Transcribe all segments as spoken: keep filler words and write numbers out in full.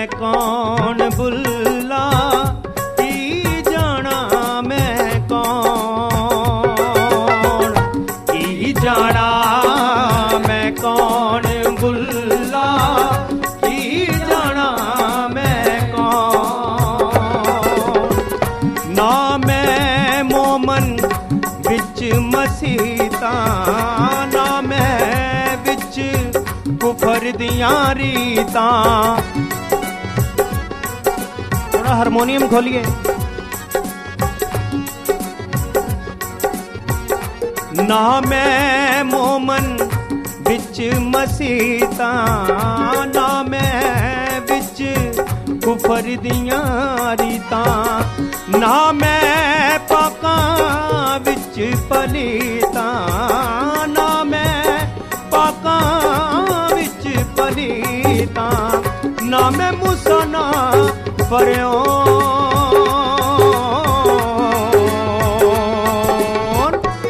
मैं कौन बुल्ला की जाना मैं कौन की जाना मैं कौन बुल्ला की जाना मैं कौन ना मैं मोमन बिच मसीता ना मैं बिच कुफर दियां रीता। थोड़ा हारमोनियम खोलिए। ना मैं मोमन बिच मसीता ना मैं बिच कुफर दियां रीता ना मैं पाकां बिच पलीता ना मैं पाकां बिच पलीता ना मैं मूसा ना फरओन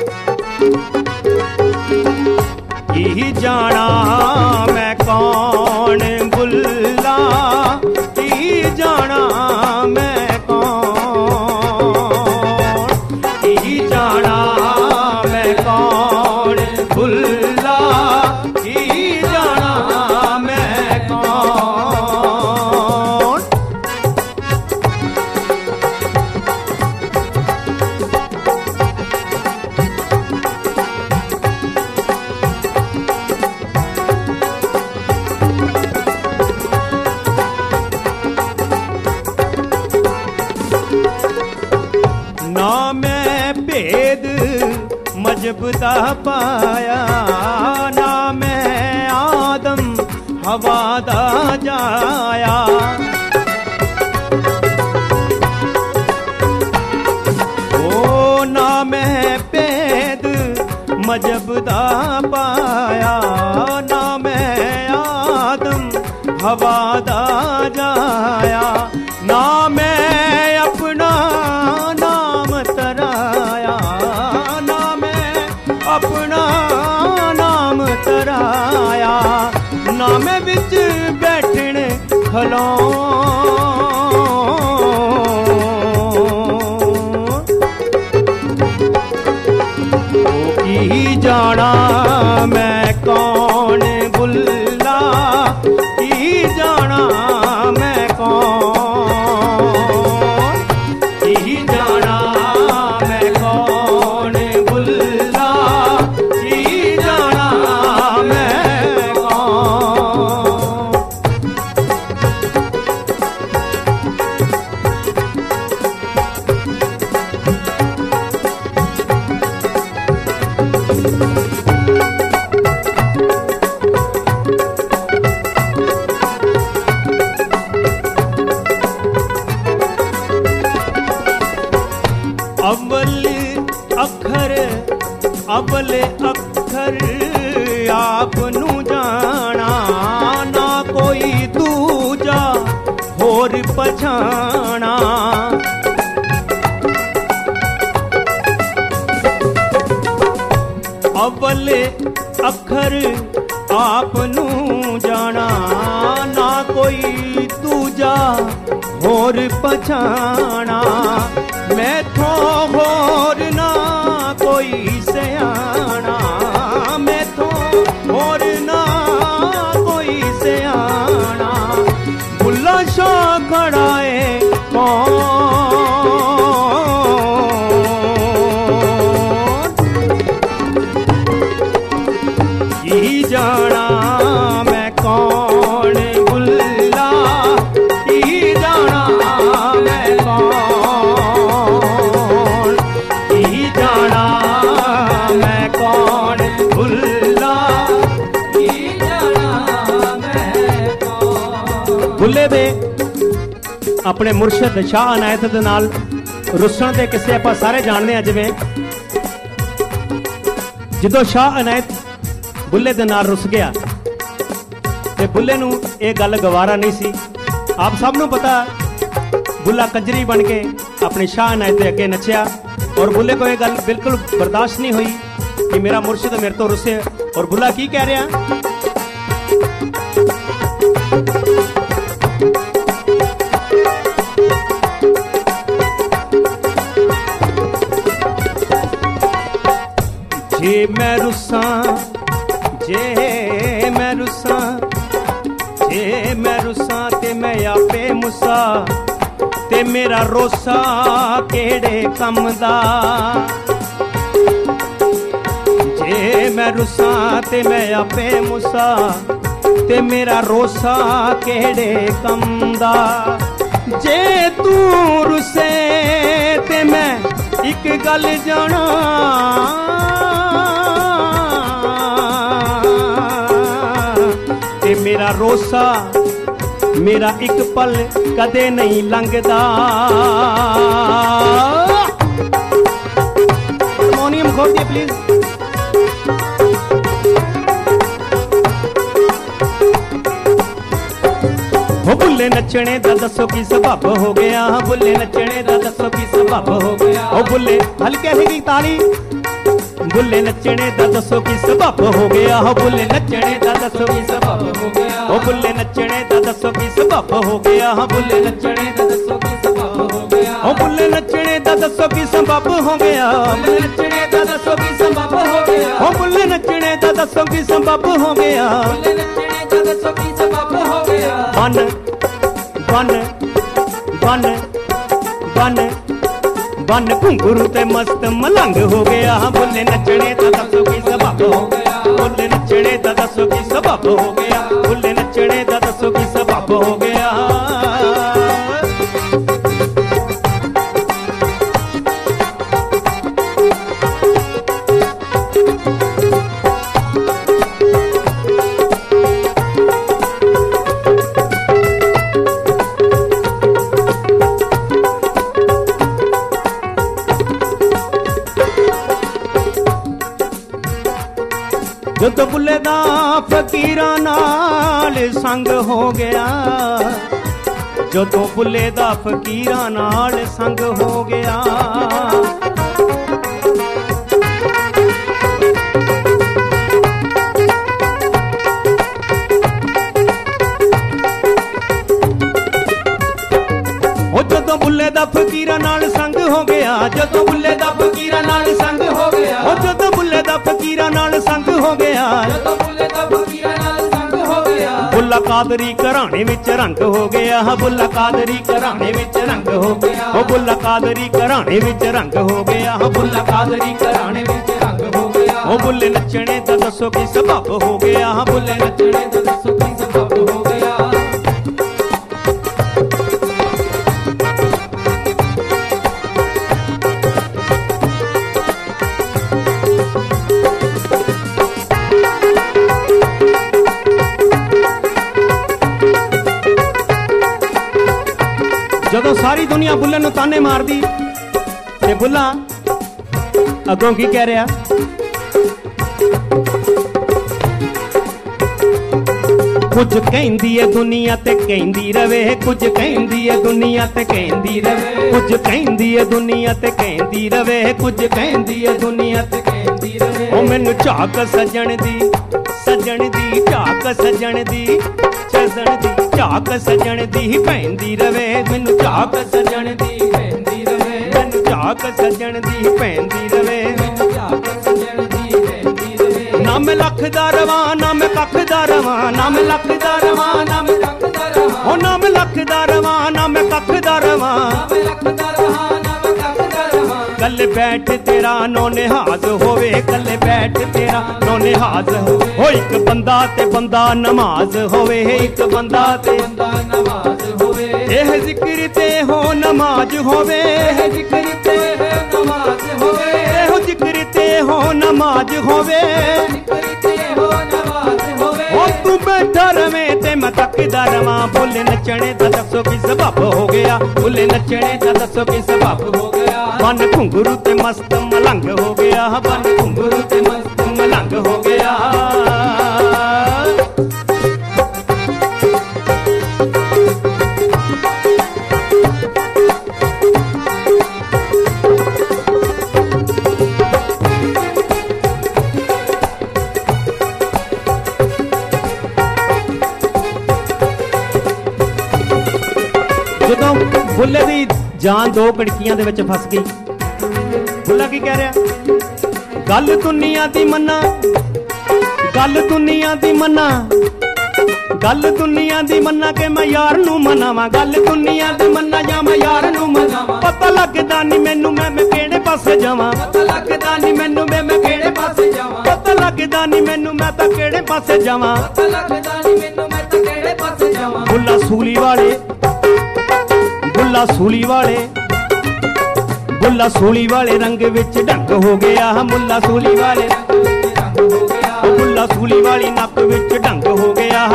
की जाना मैं कौन बुल्ला की जाना मैं कौन की जाना मैं कौन बुल्ला की जाना मैं कौन। ना मैं भेद मजबूता पाया ना मैं आदम हवा दा जाया ओ ना मैं भेद मजबूता पाया ना मैं आदम हवा दा जाया ना मैं अपना नाम तराया ना मैं अपना नाम तराया ना मैं बिच बैठन खलों की जाना मैं कौन बुल्ला की जाना मैं कौन की जाना मैं कौन बुल्ला की जाना मैं कौन। अव्वल अखर अव्वल अखर आप नू जाना ना कोई दूजा होर पछाना अव्वल अखर आप नू जाना ना कोई दूजा होर पछाना मैथों होर ना कोई सयाना मैथों होर ना कोई सयाना बुल्ला शाह खड़ाए कौन की जाना मैं कौन बुल्ला की जाना मैं कौन की जाना मैं कौन बुल्ला की जाना मैं कौन। बुल्ले दे अपने मुर्शद शाह अनायत दे नाल रुसन दे किस्से आपां सारे जानते हैं। जिवें जदों शाह अनायत बुल्ले दे नाल रुस गया ते बुल्ले नूं ये गल गवारा नहीं सी। आप सब नूं पता बुल्ला कंजरी बन के अपने शाह अनायत दे अगे नचिया और बुल्ले को ये गल बिल्कुल बर्दाश्त नहीं हुई कि मेरा मुर्शिद मेरे तो रुसे। और बुल्ला की कह रहा आपे मुसा ते मेरा रोसा केड़े कम दा। जे मैं रुसा ते मैं आपे मुसा ते मेरा रोसा केड़े कम दा। जे तू रुसे ते मैं एक गल जाना ते मेरा रोसा मेरा एक पल कदे नहीं लंघदा। हारमोनियम खोल दिए प्लीज। हो बुल्ले नचने दा दसो की सबब हो गया। बुल्ले नचने दा दसो की सबब हो गया। हो बुल्ले हल्के हल्की ताली। बुल्ले नचने दा दसो की सबब हो गया। हो बुल्ले नचने दा दसो की सबब हो गया। हो बुल्ले नचने दा दसो की सबब हो गया। हो बुल्ले नचने दा दसो की सबब हो गया। हो बुल्ले नचने दा दसो की सबब हो गया। बुल्ले नचने दा दसो की सबब हो गया। हो बुल्ले नचने दा दसो की सबब हो गया। बुल्ले नचने दा दसो की सबब हो गया। बन बन बन बन बन घुंघरू ते मस्त मलंग हो गया। बुल्ले नचने दा दसो की सबब हो गया। बुल्ले नचने दा दसो की सबब हो गया। बुल्ले नचने दा दसो की सबब हो गया। जो बुल्ले दा फकीरां नाल संग हो गया। जो तो बुल्ले दा फकीरां नाल संग हो गया। जदों बुल्ले दा फकीरां नाल संग हो गया। जदों बुल्ले दा फकीरां नाल संग हो गया। ओ जदों बुल्ले दा फकीरां नाल संग हो गया। जदों बुल्ले दा फकीरां नाल संग हो गया। बुल्ला कादरी घराणे विच रंग हो गया। बुल्ला कादरी घराणे विच रंग हो गया। ओ बुल्ला कादरी घराणे विच रंग हो गया। बुल्ला कादरी घराणे विच रंग हो गया। ओ बुल्ले नचने दा दसो की सबब हो गया। बुल्ले नचने दा दसो की सबब हो गया। जदों सारी दुनिया बुल्ले नूं ताने मारदी ते बुल्ला अगों की कह रहा। कुछ कहंदी है दुनिया ते कहंदी रवे। कुछ कहंदी है दुनिया ते कहंदी रवे। कुछ कहंदी है दुनिया ते कहंदी रवे। कुछ कहंदी है दुनिया ते कहंदी रवे। ओ मैनू झाक सजण दी सजण दी झाक सजण दी सजण दी झाक सजण दी पैंदी रवे। मैनू झाक सजण दी पैंदी रवे। मैनू झाक सजण दी पैंदी रवे। मैनू झाक सजण दी पैंदी रवे। ना मैं लख दा रवां ना मैं कख दा रवां। ना मैं लख दा रवां ना मैं कख दा रवां। ओ ना मैं लख दा रवां ना मैं कख दा रवां। ना मैं लख दा रवां ना मैं कख दा रवां। कल बैठ तेरा नो निहाज होवे। कल बैठ तेरा नो निहाज होवे। ओ एक बंदा ते बंदा नमाज होवे। एक बंदा ते बंदा नमाज होवे। एह जिक्र ते हो नमाज होवे। एह जिक्र ते हो नमाज होवे। एह जिक्र ते हो नमाज होवे। जिक्र ते हो नमाज होवे। ओ तू बैठा रवे ते मैं तकदा रवां। बुल्ले नचने दा दसो की सबब हो गया। बुल्ले नचने दा दसो की सबब हो गया। बन घुंघरू ते मस्त मलंग हो गया। बन घुंघरू ते मस्त मलंग हो गया। जदों बुल्ले दी जान दो कड़कियां दे विच फस गई। बुल्ला की कह रहा। गल दुनिया दी मन्ना गल दुनिया दी मन्ना गल दुनिया दी मन्ना के मैं यार नू मनावा, गल दुनिया दी मन्ना जा मैं यार नू मनावा। पता लगदा नी मैनू मैं मैं केड़े पासे जावां, पता लगदा नी मैनू मैं मैं केड़े पासे जावां, पता लगदा नी मैनू मैं तां केड़े पासे जावां, पता लगदा नी मैनू मैं तां केड़े पासे जावां। बुल्ला सूली वाले, बुल्ला सूली वाले, बुल्ला सूली वाले रंग विच ढंग हो गया, मुल्ला सूली वाले बुल्ला सूली वाली नक विच ढंग हो गया,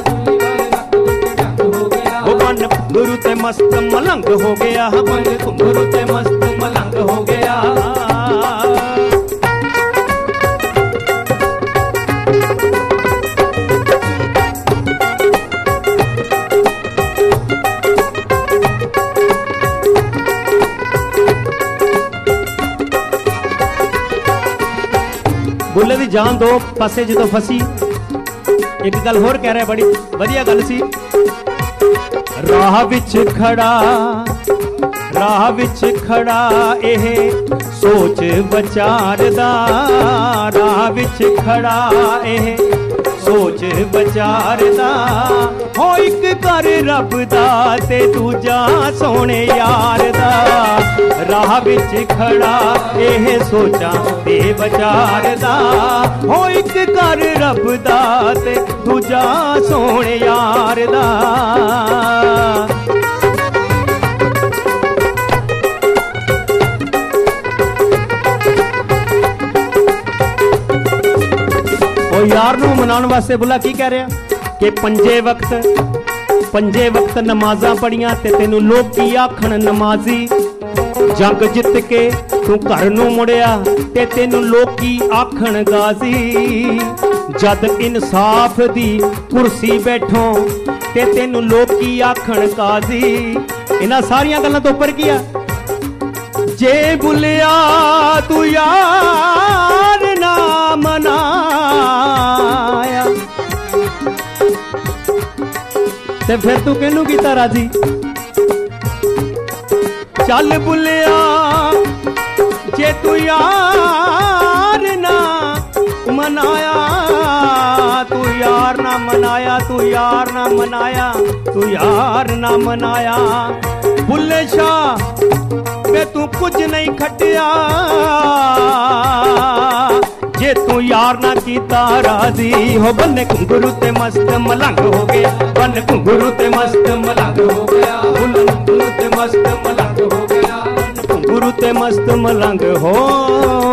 मन घुंघरू ते मस्त मलंग हो गया, मन घुंघरू ते मस्त मलंग हो गया। बुल्ले दी जान दो पासे जो फसी। एक गल होर कह रहा, बड़ी वधिया गल सी। राह विच खड़ा, राह विच खड़ा एह सोच विचारदा, राह विच खड़ा एह सोच विचारदा। हो एक कर रब दा ते दूजा सोने यार दा, राह विच खड़ा एह सोचा ते विचारदा। हो एक कर रब दा ते दूजा सोने यार दा। यार नू मनाउण वास्ते बुल्ला की कह रहा कि पंजे वक्त, पंजे वक्त नमाज़ां पढ़ियां ते तेनू लोग की आखण नमाजी। जंग जित के तू घर नू मुड़िया ते तेनू लोग की आखण गाजी। जद इंसाफ दी कुर्सी बैठो ते तेनू लोग की आखण काजी। इन्हां सारियां गल्लां तो उपर किया जे बुलिया तू यार ना मनाया ते फिर तू कहनू कीता राजी। चल बुलिया जे तू यार ना मनाया, तू यार ना मनाया, तू यार ना मनाया, तू यार ना मनाया। बुल्ले शाह वे तू कुछ नहीं खटिया जे तू यार ना कीता राजी। हो बन्ने घुंघरू ते मस्त मलंग हो गया, बन घुंघरू ते मस्त मलंग हो गया, घुंघरू ते मस्त मलंग हो गया, घुंघरू ते मस्त मलंग हो